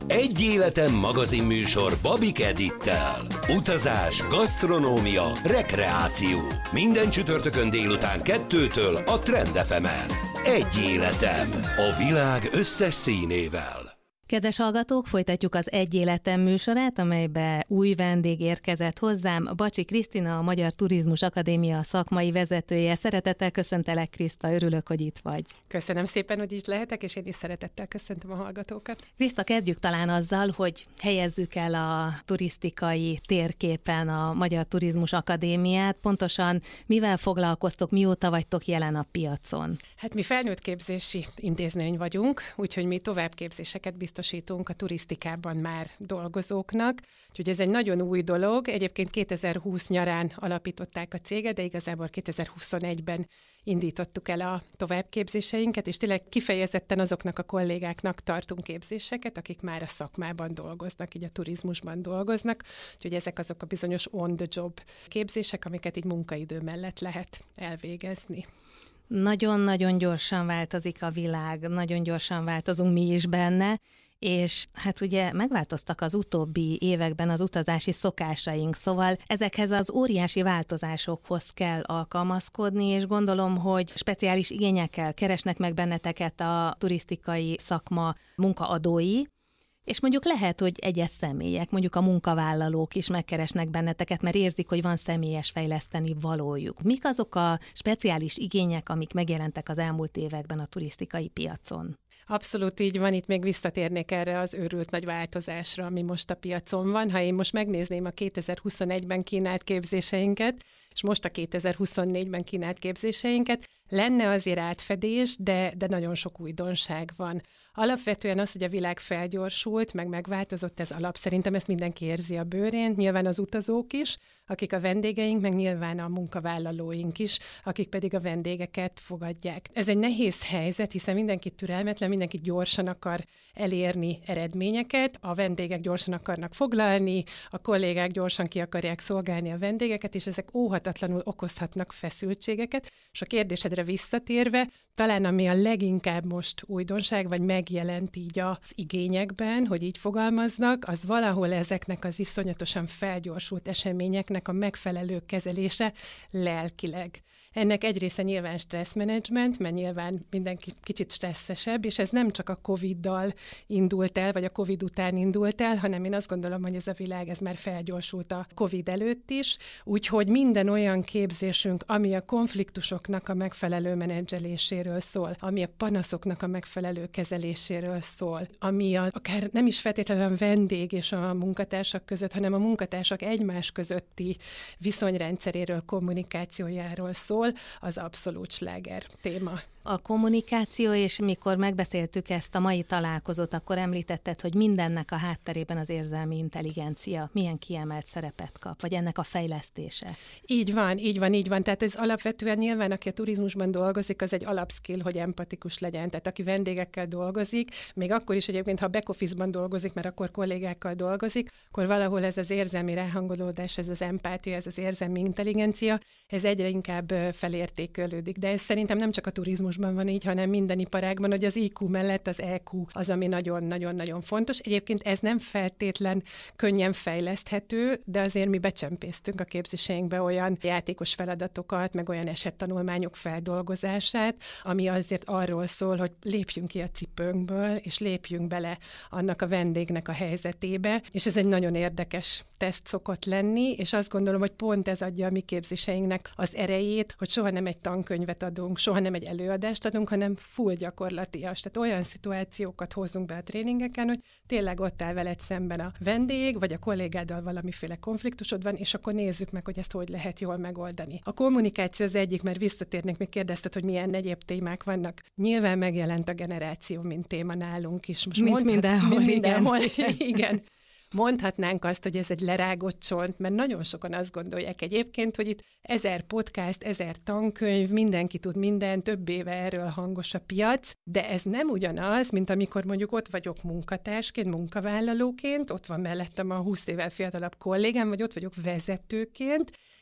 Egy életem magazinműsor Babik Edittel. Utazás, gasztronómia, rekreáció. Minden csütörtökön délután 2-től a Trend FM-en. Egy életem. A világ összes színével. Kedves hallgatók, folytatjuk az Egy életem műsorát, amelybe új vendég érkezett hozzám. Bacsi Krisztina, a Magyar Turizmus Akadémia szakmai vezetője. Szeretettel köszöntelek, Kriszta, örülök, hogy itt vagy. Köszönöm szépen, hogy itt lehetek, és én is szeretettel köszöntöm a hallgatókat. Kriszta, kezdjük talán azzal, hogy helyezzük el a turisztikai térképen a Magyar Turizmus Akadémiát. Pontosan mivel foglalkoztok, mióta vagytok jelen a piacon? Hát mi felnőttképzési intézmény vagyunk, úgyhogy mi továbbképzéseket biztosítunk a turisztikában már dolgozóknak. Úgyhogy ez egy nagyon új dolog. Egyébként 2020 nyarán alapították a céget, de igazából 2021-ben indítottuk el a továbbképzéseinket, és tényleg kifejezetten azoknak a kollégáknak tartunk képzéseket, akik már a szakmában dolgoznak, így a turizmusban dolgoznak. Úgyhogy ezek azok a bizonyos on-the-job képzések, amiket így munkaidő mellett lehet elvégezni. Nagyon-nagyon gyorsan változik a világ, nagyon gyorsan változunk mi is benne, és hát ugye megváltoztak az utóbbi években az utazási szokásaink, szóval ezekhez az óriási változásokhoz kell alkalmazkodni, és gondolom, hogy speciális igényekkel keresnek meg benneteket a turisztikai szakma munkaadói, és mondjuk lehet, hogy egyes személyek, mondjuk a munkavállalók is megkeresnek benneteket, mert érzik, hogy van személyes fejleszteni valójuk. Mik azok a speciális igények, amik megjelentek az elmúlt években a turisztikai piacon? Abszolút így van, itt még visszatérnék erre az őrült nagy változásra, ami most a piacon van. Ha én most megnézném a 2021-ben kínált képzéseinket, és most a 2024-ben kínált képzéseinket, lenne azért átfedés, de nagyon sok újdonság van. Alapvetően az, hogy a világ felgyorsult, meg megváltozott, ez alap. Szerintem ezt mindenki érzi a bőrén, nyilván az utazók is, akik a vendégeink, meg nyilván a munkavállalóink is, akik pedig a vendégeket fogadják. Ez egy nehéz helyzet, hiszen mindenki türelmetlen, mindenki gyorsan akar elérni eredményeket, a vendégek gyorsan akarnak foglalni, a kollégák gyorsan ki akarják szolgálni a vendégeket, és ezek óhatatlanul okozhatnak feszültségeket. És a kérdésedre visszatérve, talán ami a leginkább most újdonság, vagy megjelent így az igényekben, hogy így fogalmaznak, az valahol ezeknek az iszonyatosan felgyorsult eseményeknek a megfelelő kezelése lelkileg. Ennek egy része nyilván stresszmenedzsment, mert nyilván mindenki kicsit stresszesebb, és ez nem csak a Covid-dal indult el, vagy a Covid után indult el, hanem én azt gondolom, hogy ez a világ ez már felgyorsult a Covid előtt is, úgyhogy minden olyan képzésünk, ami a konfliktusoknak a megfelelő menedzseléséről szól, ami a panaszoknak a megfelelő kezeléséről szól, ami akár nem is feltétlenül a vendég és a munkatársak között, hanem a munkatársak egymás közötti viszonyrendszeréről, kommunikációjáról szól, az abszolút sláger téma. A kommunikáció, és mikor megbeszéltük ezt a mai találkozót, akkor említetted, hogy mindennek a hátterében az érzelmi intelligencia milyen kiemelt szerepet kap, vagy ennek a fejlesztése. Így van. Tehát ez alapvetően nyilván, aki a turizmusban dolgozik, az egy alapskill, hogy empatikus legyen. Tehát aki vendégekkel dolgozik, még akkor is egyébként, ha back office-ban dolgozik, mert akkor kollégákkal dolgozik, akkor valahol ez az érzelmi ráhangolódás, ez az empátia, ez az érzelmi intelligencia, ez egyre inkább felértékelődik. De ez szerintem nem csak a turizmusban van így, hanem minden iparágban, hogy az IQ mellett az EQ az, ami nagyon-nagyon-nagyon fontos. Egyébként ez nem feltétlen könnyen fejleszthető, de azért mi becsempésztünk a képzéseinkbe olyan játékos feladatokat, meg olyan esettanulmányok feldolgozását, ami azért arról szól, hogy lépjünk ki a cipőnkből, és lépjünk bele annak a vendégnek a helyzetébe, és ez egy nagyon érdekes teszt szokott lenni, és azt gondolom, hogy pont ez adja a mi képzéseinknek az erejét, hogy soha nem egy tankönyvet adunk, soha nem egy előadást adunk, hanem full gyakorlatias. Tehát olyan szituációkat hozunk be a tréningeken, hogy tényleg ott áll veled szemben a vendég, vagy a kollégáddal valamiféle konfliktusod van, és akkor nézzük meg, hogy ezt hogy lehet jól megoldani. A kommunikáció az egyik, mert visszatérnék, még kérdezted, hogy milyen egyéb témák vannak. Nyilván megjelent a generáció, mint téma nálunk is. Most mindenhol. Igen. Mondhatnánk azt, hogy ez egy lerágott csont, mert nagyon sokan azt gondolják egyébként, hogy itt 1000 podcast, 1000 tankönyv, mindenki tud mindent, több éve erről hangos a piac, de ez nem ugyanaz, mint amikor mondjuk ott vagyok munkatársként, munkavállalóként, ott van mellettem a 20 évvel fiatalabb kollégám, vagy ott vagyok vezetőként,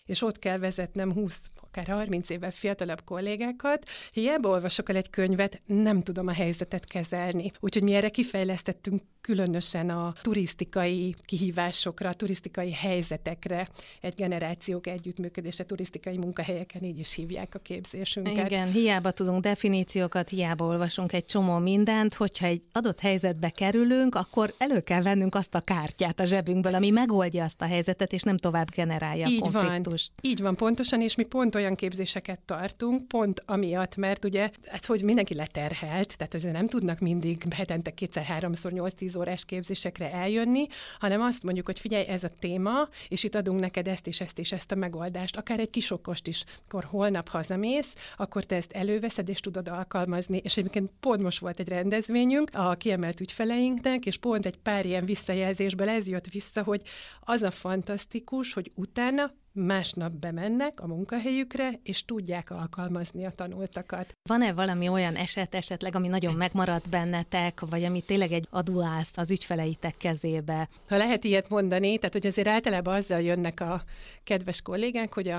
és ott kell vezetnem 20, akár 30 évvel fiatalabb kollégákat, hiába olvasok el egy könyvet, nem tudom a helyzetet kezelni. Úgyhogy mi erre kifejlesztettünk különösen a turisztikai kihívásokra, a turisztikai helyzetekre, egy generációk együttműködése, turisztikai munkahelyeken, így is hívják a képzésünket. Igen, hiába tudunk definíciókat, hiába olvasunk egy csomó mindent, hogyha egy adott helyzetbe kerülünk, akkor elő kell vennünk azt a kártyát a zsebünkből, ami megoldja azt a helyzetet, és nem tovább generálja a konfliktust. Így van, pontosan, és mi pont olyan képzéseket tartunk, pont amiatt, mert ugye, hogy mindenki leterhelt, tehát azért nem tudnak mindig hetente 2-3-szor 8-10 órás képzésekre eljönni, hanem azt mondjuk, hogy figyelj, ez a téma, és itt adunk neked ezt és ezt a megoldást, akár egy kis okost is. Akkor holnap hazamész, akkor te ezt előveszed, és tudod alkalmazni. És egyébként pont most volt egy rendezvényünk a kiemelt ügyfeleinknek, és pont egy pár ilyen visszajelzésből ez jött vissza, hogy az a fantasztikus, hogy utána másnap bemennek a munkahelyükre, és tudják alkalmazni a tanultakat. Van-e valami olyan eset esetleg, ami nagyon megmaradt bennetek, vagy ami tényleg egy adulász az ügyfeleitek kezébe? Ha lehet ilyet mondani, tehát hogy azért általában azzal jönnek a kedves kollégák, hogy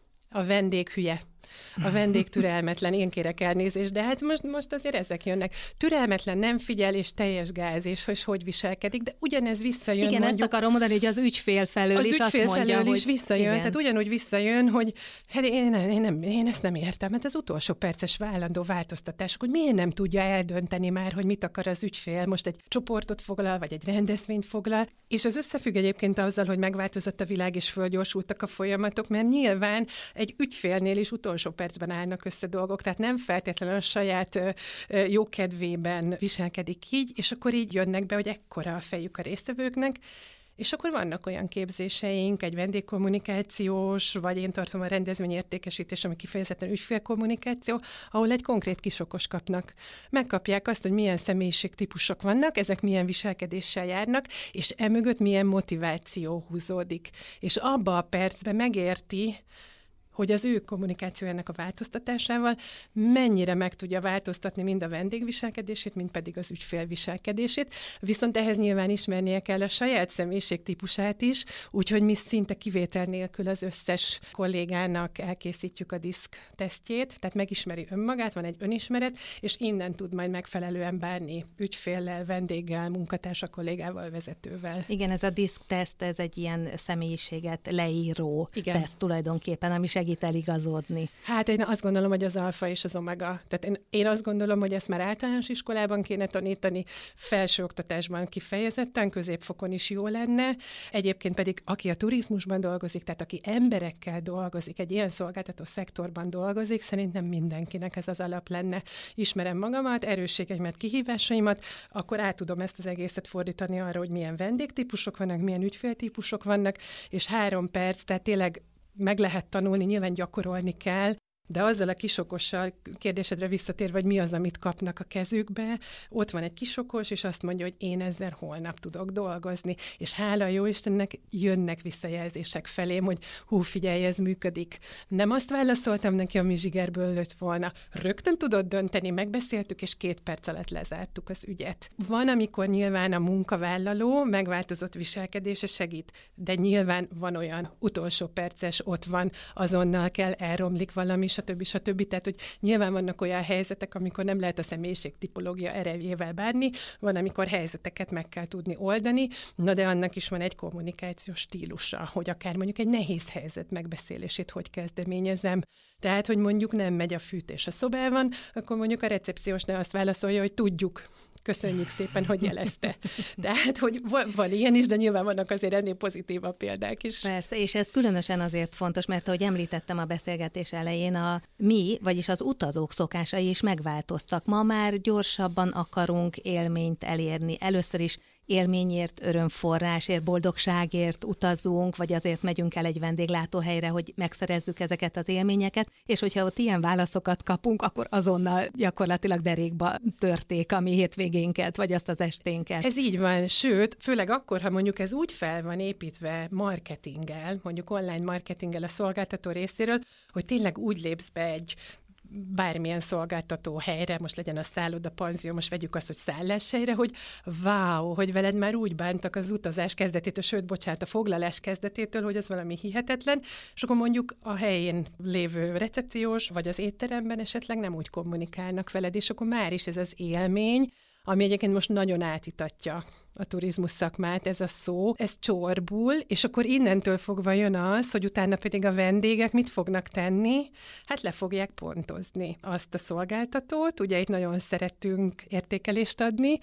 a vendég hülye. A vendég türelmetlen, én kérek elnézést, de hát most azért ezek jönnek. Türelmetlen, nem figyel, és teljes gáz, és hogy viselkedik, de ugyanez visszajön. Igen, mondjuk, ezt akarom mondani, hogy az ügyfél felől is azt mondja, hogy visszajön, igen. Tehát ugyanúgy visszajön, hogy hát én ezt nem értem, hát az utolsó perces állandó változtatások, hogy miért nem tudja eldönteni már, hogy mit akar az ügyfél, most egy csoportot foglal, vagy egy rendezvényt foglal, és az összefügg egyébként azzal, hogy megváltozott a világ, és fölgyorsultak a folyamatok, mert nyilván egy ügyfélnél is utolsó percben állnak össze dolgok, tehát nem feltétlenül a saját jókedvében viselkedik így, és akkor így jönnek be, hogy ekkora a fejük a résztvevőknek, és akkor vannak olyan képzéseink, egy vendégkommunikációs, vagy én tartom a rendezvényértékesítés, ami kifejezetten ügyfélkommunikáció, ahol egy konkrét kisokos kapnak. Megkapják azt, hogy milyen személyiségtípusok vannak, ezek milyen viselkedéssel járnak, és emögött milyen motiváció húzódik. És abba a percben megérti, hogy az ő kommunikációjának a változtatásával mennyire meg tudja változtatni mind a vendég viselkedését, mind pedig az ügyfél viselkedését. Viszont ehhez nyilván ismernie kell a saját személyiségtípusát is, úgyhogy mi szinte kivétel nélkül az összes kollégának elkészítjük a DISC tesztjét, tehát megismeri önmagát, van egy önismeret, és innen tud majd megfelelően bánni ügyféllel, vendéggel, munkatársa, kollégával, vezetővel. Igen, ez a DISC teszt, ez egy ilyen személyiséget leíró teszt tulajdonképpen, ami segít eligazodni. Hát én azt gondolom, hogy az alfa és az omega. Tehát én azt gondolom, hogy ezt már általános iskolában kéne tanítani, felsőoktatásban kifejezetten, középfokon is jó lenne. Egyébként pedig, aki a turizmusban dolgozik, tehát aki emberekkel dolgozik, egy ilyen szolgáltató szektorban dolgozik, szerintem mindenkinek ez az alap lenne. Ismerem magamat, erősségeimet, kihívásaimat, akkor át tudom ezt az egészet fordítani arra, hogy milyen vendégtípusok vannak, milyen ügyféltípusok vannak, és 3 perc, tehát tényleg meg lehet tanulni, nyilván gyakorolni kell, de azzal a kisokossal, kérdésedre visszatérve, hogy mi az, amit kapnak a kezükbe, ott van egy kisokos, és azt mondja, hogy én ezzel holnap tudok dolgozni, és hála jó Istennek jönnek visszajelzések felém, hogy figyelj, ez működik. Nem azt válaszoltam neki, ami zsigerből lőtt volna. Rögtön tudod dönteni, megbeszéltük, és 2 perc alatt lezártuk az ügyet. Van, amikor nyilván a munkavállaló megváltozott viselkedése segít, de nyilván van olyan utolsó perces, ott van, azonnal kell, elromlik valami, stb. Tehát, hogy nyilván vannak olyan helyzetek, amikor nem lehet a személyiségtipológia erejével bánni, van, amikor helyzeteket meg kell tudni oldani, de annak is van egy kommunikációs stílusa, hogy akár mondjuk egy nehéz helyzet megbeszélését hogy kezdeményezem. Tehát, hogy mondjuk nem megy a fűtés a szobában, akkor mondjuk a recepciósnál azt válaszolja, hogy tudjuk. Köszönjük szépen, hogy jelezte. Tehát, hogy van ilyen is, de nyilván vannak azért ennél pozitívabb példák is. Persze, és ez különösen azért fontos, mert ahogy említettem a beszélgetés elején, vagyis az utazók szokásai is megváltoztak. Ma már gyorsabban akarunk élményt elérni. Először is élményért, örömforrásért, boldogságért utazunk, vagy azért megyünk el egy vendéglátóhelyre, hogy megszerezzük ezeket az élményeket, és hogyha ott ilyen válaszokat kapunk, akkor azonnal gyakorlatilag derékba törték a mi hétvégénket, vagy azt az esténket. Ez így van, sőt, főleg akkor, ha mondjuk ez úgy fel van építve marketinggel, mondjuk online marketinggel a szolgáltató részéről, hogy tényleg úgy lépsz be egy bármilyen szolgáltató helyre, most legyen a szálloda, panzió, most vegyük azt, hogy szálláshelyre, hogy wow, hogy veled már úgy bántak az utazás kezdetétől, sőt, bocsánat, a foglalás kezdetétől, hogy az valami hihetetlen, és akkor mondjuk a helyén lévő recepciós, vagy az étteremben esetleg nem úgy kommunikálnak veled, és akkor már is ez az élmény, ami egyébként most nagyon átítatja a turizmus szakmát, ez a szó, ez csorbul, és akkor innentől fogva jön az, hogy utána pedig a vendégek mit fognak tenni? Hát le fogják pontozni azt a szolgáltatót, ugye itt nagyon szeretünk értékelést adni,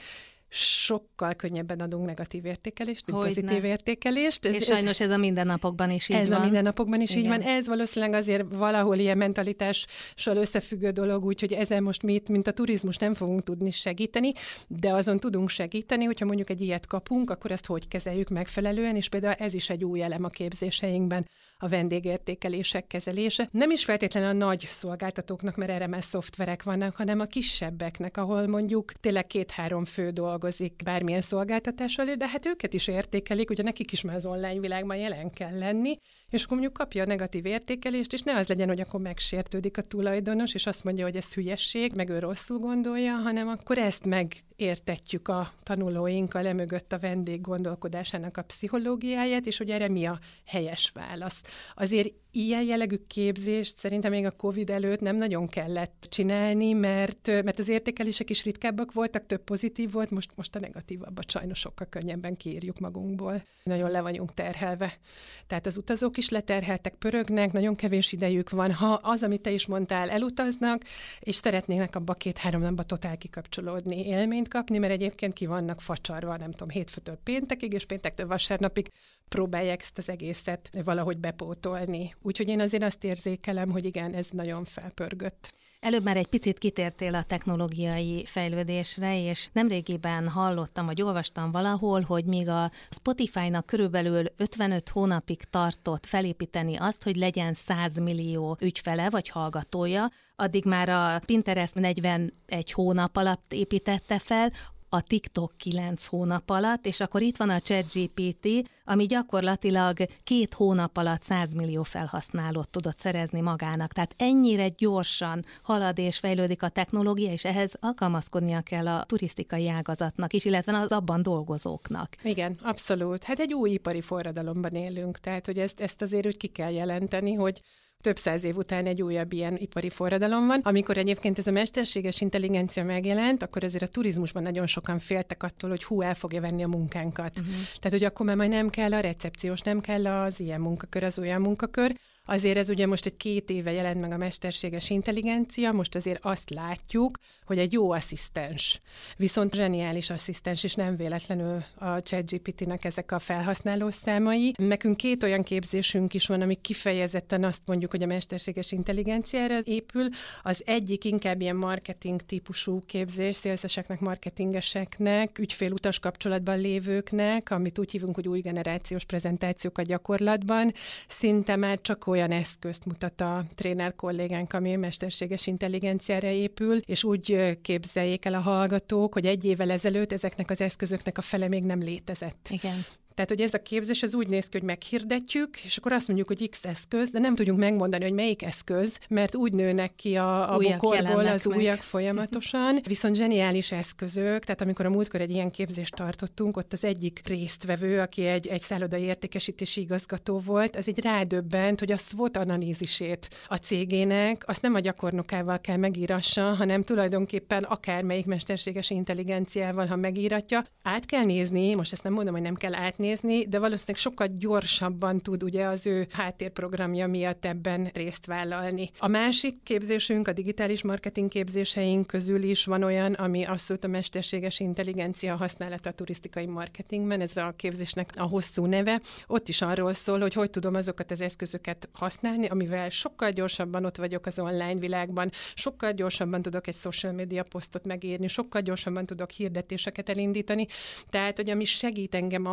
sokkal könnyebben adunk negatív értékelést, mint pozitív értékelést. És sajnos ez a mindennapokban is így van. Ez a mindennapokban is így van. Ez valószínűleg azért valahol ilyen mentalitással összefüggő dolog, úgyhogy ezen most mi itt, mint a turizmus nem fogunk tudni segíteni, de azon tudunk segíteni, hogyha mondjuk egy ilyet kapunk, akkor ezt hogy kezeljük megfelelően, és például ez is egy új elem a képzéseinkben, a vendégértékelések kezelése. Nem is feltétlenül a nagy szolgáltatóknak, mert erre már szoftverek vannak, hanem a kisebbeknek, ahol mondjuk tényleg 2-3 fő dolgozik bármilyen szolgáltatás elé, de hát őket is értékelik, ugye nekik is már az online világban jelen kell lenni, és akkor mondjuk kapja a negatív értékelést, és ne az legyen, hogy akkor megsértődik a tulajdonos, és azt mondja, hogy ez hülyesség, meg ő rosszul gondolja, hanem akkor ezt megértetjük a tanulóinkkal emögött a vendég gondolkodásának a pszichológiáját, és hogy erre mi a helyes válasz. Azért ilyen jellegű képzést szerintem még a Covid előtt nem nagyon kellett csinálni, mert az értékelések is ritkábbak voltak, több pozitív volt, most a negatívabbat sajnos sokkal könnyebben kiírjuk magunkból. Nagyon le vagyunk terhelve. Tehát az utazók is leterheltek, pörögnek, nagyon kevés idejük van. Ha az, amit te is mondtál, elutaznak, és szeretnének abba 2-3 napba totál kikapcsolódni, élményt kapni, mert egyébként ki vannak facsarva, nem tudom, hétfőtől péntekig, és péntektől vasárnapig próbálják ezt az egészet valahogy bepótolni. Úgyhogy én azért azt érzékelem, hogy igen, ez nagyon felpörgött. Előbb már egy picit kitértél a technológiai fejlődésre, és nemrégiben hallottam, vagy olvastam valahol, hogy míg a Spotify-nak körülbelül 55 hónapig tartott felépíteni azt, hogy legyen 100 millió ügyfele vagy hallgatója, addig már a Pinterest 41 hónap alatt építette fel, a TikTok 9 hónap alatt, és akkor itt van a ChatGPT, ami gyakorlatilag 2 hónap alatt 100 millió felhasználót tudott szerezni magának. Tehát ennyire gyorsan halad és fejlődik a technológia, és ehhez alkalmazkodnia kell a turisztikai ágazatnak is, illetve az abban dolgozóknak. Igen, abszolút. Hát egy új ipari forradalomban élünk, tehát hogy ezt azért úgy ki kell jelenteni, hogy több 100 év után egy újabb ilyen ipari forradalom van. Amikor egyébként ez a mesterséges intelligencia megjelent, akkor azért a turizmusban nagyon sokan féltek attól, hogy el fogja venni a munkánkat. Tehát, hogy akkor már majd nem kell a recepciós, nem kell az ilyen munkakör, az olyan munkakör. Azért ez ugye most egy 2 éve jelent meg a mesterséges intelligencia, most azért azt látjuk, hogy egy jó asszisztens, viszont zseniális asszisztens, és nem véletlenül a ChatGPT-nek ezek a felhasználó számai. Nekünk 2 olyan képzésünk is van, ami kifejezetten azt mondjuk, hogy a mesterséges intelligenciára épül. Az egyik inkább ilyen marketing típusú képzés, szélszeseknek, marketingeseknek, ügyfélutas kapcsolatban lévőknek, amit úgy hívunk, hogy új generációs prezentációk a gyakorlatban. Szinte már csak olyan eszközt mutat a tréner kollégánk, ami mesterséges intelligenciára épül, és úgy képzeljék el a hallgatók, hogy 1 évvel ezelőtt ezeknek az eszközöknek a fele még nem létezett. Igen. Tehát, hogy ez a képzés az úgy néz ki, hogy meghirdetjük, és akkor azt mondjuk, hogy X eszköz, de nem tudjuk megmondani, hogy melyik eszköz, mert úgy nőnek ki a bokorból az újak folyamatosan. Viszont zseniális eszközök, tehát amikor a múltkor egy ilyen képzést tartottunk, ott az egyik résztvevő, aki egy szállodai értékesítési igazgató volt, az így rádöbbent, hogy a SWOT analízisét a cégének, azt nem a gyakornokával kell megírassa, hanem tulajdonképpen akármelyik mesterséges intelligenciával, ha megíratja, át kell nézni, most ezt nem mondom, hogy nem kell átnézni, de valószínűleg sokkal gyorsabban tud ugye az ő háttérprogramja miatt ebben részt vállalni. A másik képzésünk, a digitális marketing képzéseink közül is van olyan, ami abszolút a mesterséges intelligencia használata a turisztikai marketingben, ez a képzésnek a hosszú neve. Ott is arról szól, hogy tudom azokat az eszközöket használni, amivel sokkal gyorsabban ott vagyok az online világban, sokkal gyorsabban tudok egy social media posztot megírni, sokkal gyorsabban tudok hirdetéseket elindítani. Tehát, hogy ami segít engem abban,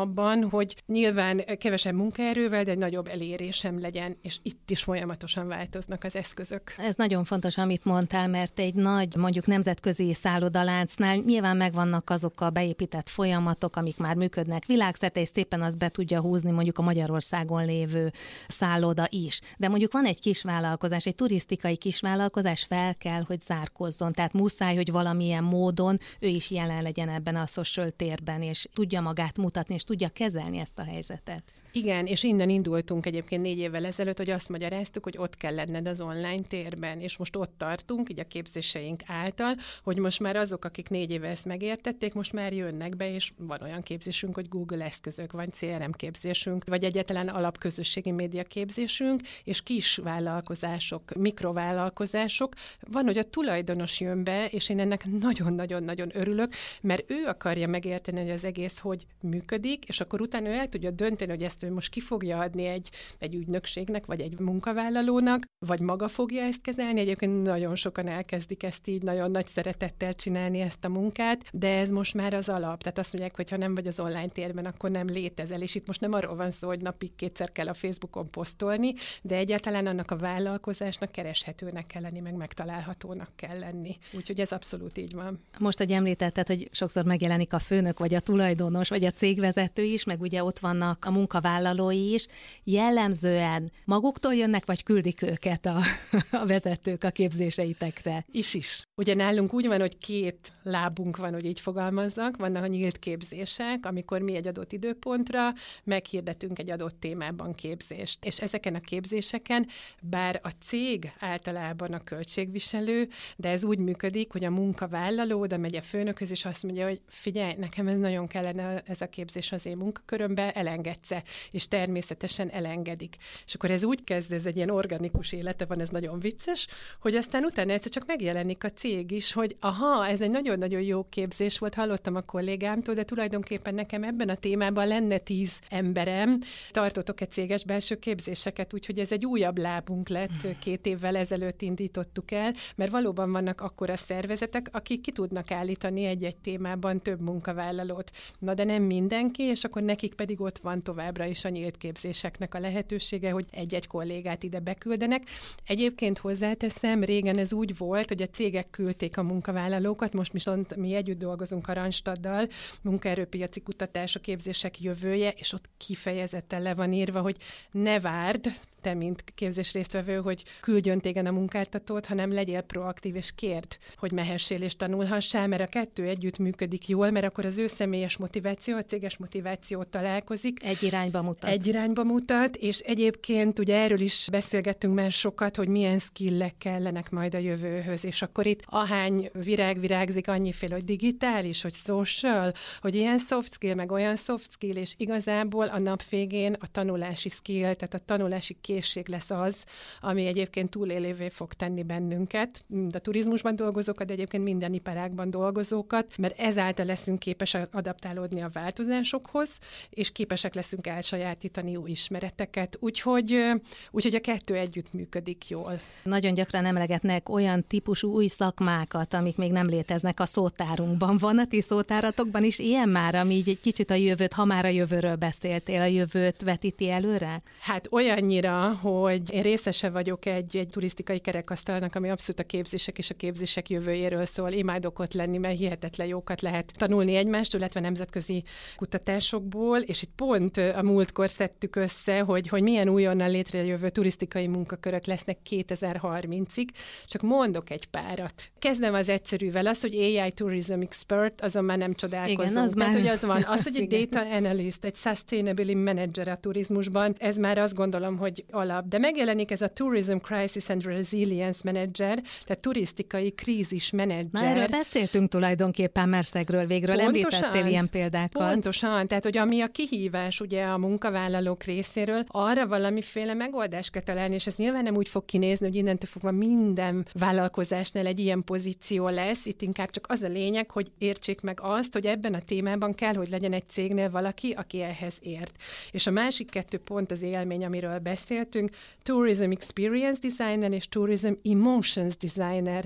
legyen, hogy nyilván kevesebb munkaerővel, de egy nagyobb elérésem legyen, és itt is folyamatosan változnak az eszközök. Ez nagyon fontos, amit mondtál, mert egy nagy, mondjuk nemzetközi szállodaláncnál nyilván megvannak azok a beépített folyamatok, amik már működnek világszerte, és szépen azt be tudja húzni mondjuk a Magyarországon lévő szálloda is. De mondjuk van egy kisvállalkozás, egy turisztikai kisvállalkozás, fel kell, hogy zárkozzon. Tehát muszáj, hogy valamilyen módon ő is jelen legyen ebben a social térben, és tudja magát mutatni, és tudja kezelni ezt a helyzetet. Igen, és innen indultunk egyébként 4 évvel ezelőtt, hogy azt magyaráztuk, hogy ott kell lenned az online térben, és most ott tartunk, így a képzéseink által, hogy most már azok, akik 4 éve ezt megértették, most már jönnek be, és van olyan képzésünk, hogy Google eszközök, vagy CRM képzésünk, vagy egyáltalán alapközösségi média képzésünk, és kis vállalkozások, mikrovállalkozások. Van, hogy a tulajdonos jön be, és én ennek nagyon-nagyon-nagyon örülök, mert ő akarja megérteni, hogy az egész hogy működik, és akkor utána ő el tudja dönteni, hogy ezt ő most ki fogja adni egy ügynökségnek, vagy egy munkavállalónak, vagy maga fogja ezt kezelni. Egyébként nagyon sokan elkezdik ezt így nagyon nagy szeretettel csinálni ezt a munkát, de ez most már az alap. Tehát azt mondják, hogy ha nem vagy az online térben, akkor nem létezel. És itt most nem arról van szó, hogy napig 2-szer kell a Facebookon posztolni, de egyáltalán annak a vállalkozásnak kereshetőnek kell lenni, meg megtalálhatónak kell lenni. Úgyhogy ez abszolút így van. Most, hogy említetted, hogy sokszor megjelenik a főnök, vagy a tulajdonos, vagy a cégvezető is, meg ugye ott vannak a munkavállalói is, jellemzően maguktól jönnek, vagy küldik őket a vezetők a képzéseitekre? Is. Ugye nálunk úgy van, hogy 2 lábunk van, hogy így fogalmazzak, vannak a nyílt képzések, amikor mi egy adott időpontra meghirdetünk egy adott témában képzést. És ezeken a képzéseken, bár a cég általában a költségviselő, de ez úgy működik, hogy a munkavállaló oda megy a főnökhöz, és azt mondja, hogy figyelj, nekem ez nagyon kellene ez a képzés az én munkakörömbe, elengedsz-e? És természetesen elengedik. És akkor ez úgy kezd, ez egy ilyen organikus élete van, ez nagyon vicces, hogy aztán utána egyszer csak megjelenik a cég is, hogy aha, ez egy nagyon-nagyon jó képzés volt, hallottam a kollégámtól, de tulajdonképpen nekem ebben a témában lenne 10 emberem. Tartotok egy céges belső képzéseket, úgyhogy ez egy újabb lábunk lett, 2 évvel ezelőtt indítottuk el, mert valóban vannak akkora szervezetek, akik ki tudnak állítani egy-egy témában több munkavállalót. Na de nem mindenki, és akkor nekik pedig ott van továbbra is a nyílt képzéseknek a lehetősége, hogy egy-egy kollégát ide beküldenek. Egyébként hozzáteszem, régen ez úgy volt, hogy a cégek küldték a munkavállalókat, most viszont mi együtt dolgozunk a Randstaddal, munkaerőpiaci kutatás, a képzések jövője, és ott kifejezetten le van írva, hogy ne várd, te, mint képzés résztvevő, hogy küldjön téged a munkáltatót, hanem legyél proaktív, és kérd, hogy mehessél és tanulhassál, mert a 2 együtt működik jól, mert akkor az ő személyes motiváció, a céges motiváció találkozik. Egy irányba mutat, és egyébként ugye erről is beszélgettünk már sokat, hogy milyen skillek kellenek majd a jövőhöz, és akkor itt ahány virág virágzik, annyiféle, hogy digitális, hogy social, hogy ilyen soft skill, meg olyan soft skill, és igazából a nap végén a tanulási skill, tehát a tanulási készség lesz az, ami egyébként túlélévé fog tenni bennünket, mind a turizmusban dolgozókat, de egyébként minden iparágban dolgozókat, mert ezáltal leszünk képesek adaptálódni a változásokhoz, és képesek leszünk elsajátítani új ismereteket, úgyhogy a 2 együtt működik jól. Nagyon gyakran emlegetnek olyan típusú új szakmákat, amik még nem léteznek a szótárunkban. Van a ti szótáratokban is ilyen már, ami így egy kicsit a jövőt, ha már a jövőről beszéltél, a jövőt vetíti előre? Hát olyannyira, hogy én részese vagyok egy turisztikai kerekasztalnak, ami abszolút a képzések és a képzések jövőjéről szól. Imádok ott lenni, mert hihetetlen jókat lehet tanulni egymástól, illetve nemzetközi kutatásokból, és itt pont a múltkor szedtük össze, hogy milyen újonnan létrejövő turisztikai munkakörök lesznek 2030-ig. Csak mondok egy párat. Kezdem az egyszerűvel, az, hogy AI Tourism Expert, azon már nem csodálkozunk. Igen, az tehát, már... hogy az van. Az, hogy egy Data Analyst, egy Sustainability Manager a turizmusban, ez már azt gondolom, hogy alap. De megjelenik ez a Tourism Crisis and Resilience Manager, tehát turisztikai krízis menedzser. Na, erről beszéltünk tulajdonképpen Merszegről végről, említettél ilyen példákat. Pontosan, tehát hogy ami a kihívás ugye a munkavállalók részéről, arra valamiféle megoldást kell találni, és ez nyilván nem úgy fog kinézni, hogy innentől fogva minden vállalkozásnál egy ilyen pozíció lesz. Itt inkább csak az a lényeg, hogy értsék meg azt, hogy ebben a témában kell, hogy legyen egy cégnél valaki, aki ehhez ért. És a másik 2 pont az élmény, amiről beszéltünk, Tourism Experience Designer és Tourism Emotions Designer.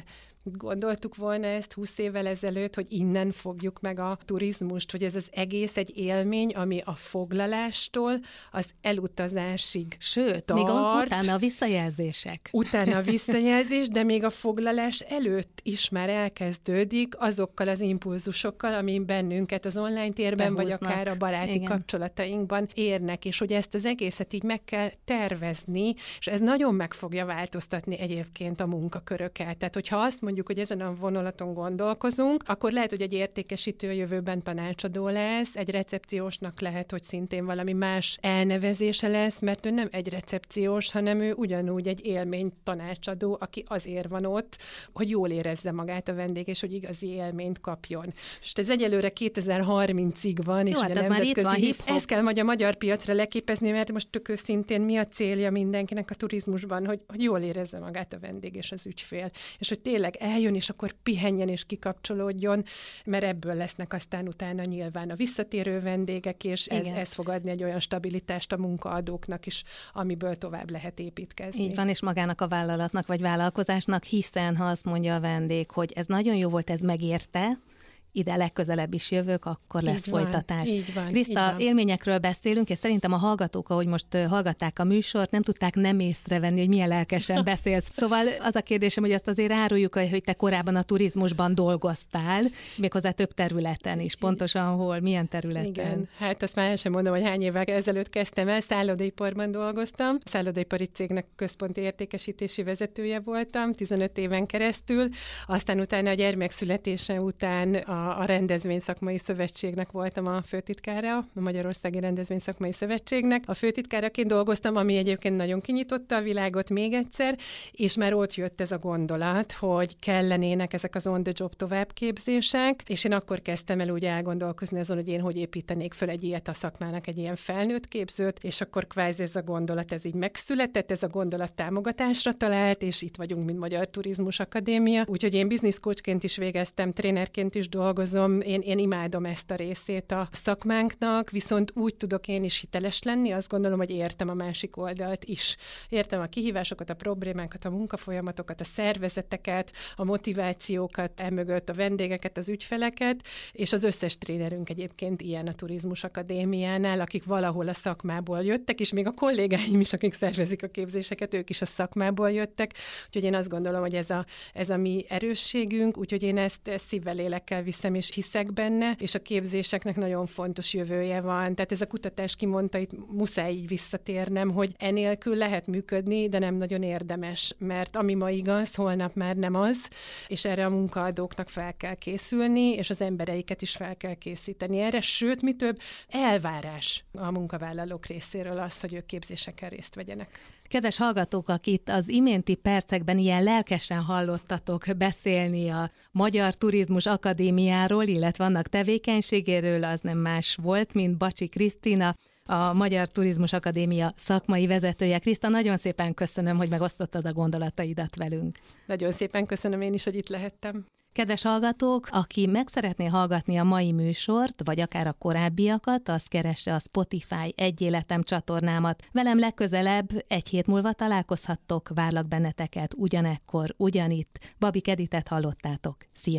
Gondoltuk volna ezt 20 évvel ezelőtt, hogy innen fogjuk meg a turizmust, hogy ez az egész egy élmény, ami a foglalástól az elutazásig Sőt, tart. még utána a visszajelzések. Utána a visszajelzés, de még a foglalás előtt is már elkezdődik azokkal az impulzusokkal, ami bennünket az online térben, behúznak, vagy akár a baráti kapcsolatainkban érnek, és hogy ezt az egészet így meg kell tervezni, és ez nagyon meg fogja változtatni egyébként a munkaköröket. Tehát, hogyha azt mondjuk, hogy ezen a vonulaton gondolkozunk, akkor lehet, hogy egy értékesítő jövőben tanácsadó lesz, egy recepciósnak lehet, hogy szintén valami más elnevezése lesz, mert ő nem egy recepciós, hanem ő ugyanúgy egy élmény tanácsadó, aki azért van ott, hogy jól érezze magát a vendég, és hogy igazi élményt kapjon. És ez egyelőre 2030-ig van, és hát a nemzetközi ezt kell majd a magyar piacra leképezni, mert most tök őszintén mi a célja mindenkinek a turizmusban, hogy jól érezze magát a vendég és az ügyfél, és hogy tényleg eljön, és akkor pihenjen és kikapcsolódjon, mert ebből lesznek aztán utána nyilván a visszatérő vendégek, és ez fog adni egy olyan stabilitást a munkaadóknak is, amiből tovább lehet építkezni. Így van, és magának a vállalatnak vagy vállalkozásnak, hiszen ha azt mondja a vendég, hogy ez nagyon jó volt, ez megérte, ide legközelebb is jövök, akkor lesz folytatás. Kriszta, élményekről beszélünk, és szerintem a hallgatók, ahogy most hallgatták a műsort, nem tudták nem észrevenni, hogy milyen lelkesen beszélsz. Szóval az a kérdésem, hogy azt azért áruljuk, hogy te korábban a turizmusban dolgoztál, méghozzá több területen is. Pontosan hol, milyen területen? Igen, hát azt már el sem mondom, hogy hány évvel ezelőtt kezdtem el, szállodaiparban dolgoztam. Szállodaipari cégnek központi értékesítési vezetője voltam 15 éven keresztül, aztán utána a gyermekszületése után a Rendezvényszakmai Szövetségnek voltam a főtitkára, a Magyarországi Rendezvényszakmai Szövetségnek. A főtitkáraként dolgoztam, ami egyébként nagyon kinyitotta a világot még egyszer, és már ott jött ez a gondolat, hogy kellenének ezek az on-the-job továbbképzések, és én akkor kezdtem el úgy elgondolkozni azon, hogy én hogy építenék föl egy ilyet a szakmának, egy ilyen felnőtt képzőt, és akkor kvázi ez a gondolat, ez így megszületett, ez a gondolat támogatásra talált, és itt vagyunk, mint Magyar Turizmus Akadémia. Úgyhogy én business coachként is végeztem, trénerként is dolgozom, én imádom ezt a részét a szakmánknak, viszont úgy tudok én is hiteles lenni, azt gondolom, hogy értem a másik oldalt is. Értem a kihívásokat, a problémákat, a munkafolyamatokat, a szervezeteket, a motivációkat, emögött a vendégeket, az ügyfeleket, és az összes trénerünk egyébként ilyen a Turizmus Akadémiánál, akik valahol a szakmából jöttek, és még a kollégáim is, akik szervezik a képzéseket, ők is a szakmából jöttek. Úgyhogy én azt gondolom, hogy ez a mi erősségünk, úgyhogy én ezt szívvel, lélekkel viszem, és hiszek benne, és a képzéseknek nagyon fontos jövője van. Tehát ez a kutatás kimondta, itt muszáj így visszatérnem, hogy enélkül lehet működni, de nem nagyon érdemes, mert ami ma igaz, holnap már nem az, és erre a munkaadóknak fel kell készülni, és az embereiket is fel kell készíteni erre, sőt, mi több, elvárás a munkavállalók részéről az, hogy ők képzéseken részt vegyenek. Kedves hallgatók, akit az iménti percekben ilyen lelkesen hallottatok beszélni a Magyar Turizmus Akadémiáról, illetve annak tevékenységéről, az nem más volt, mint Bacsi Krisztina, a Magyar Turizmus Akadémia szakmai vezetője. Kriszta, nagyon szépen köszönöm, hogy megosztottad a gondolataidat velünk. Nagyon szépen köszönöm én is, hogy itt lehettem. Kedves hallgatók, aki meg szeretné hallgatni a mai műsort, vagy akár a korábbiakat, az keresse a Spotify Egy Életem csatornámat. Velem legközelebb egy hét múlva találkozhattok, várlak benneteket ugyanekkor, ugyanitt. Babik Editet hallottátok. Szia!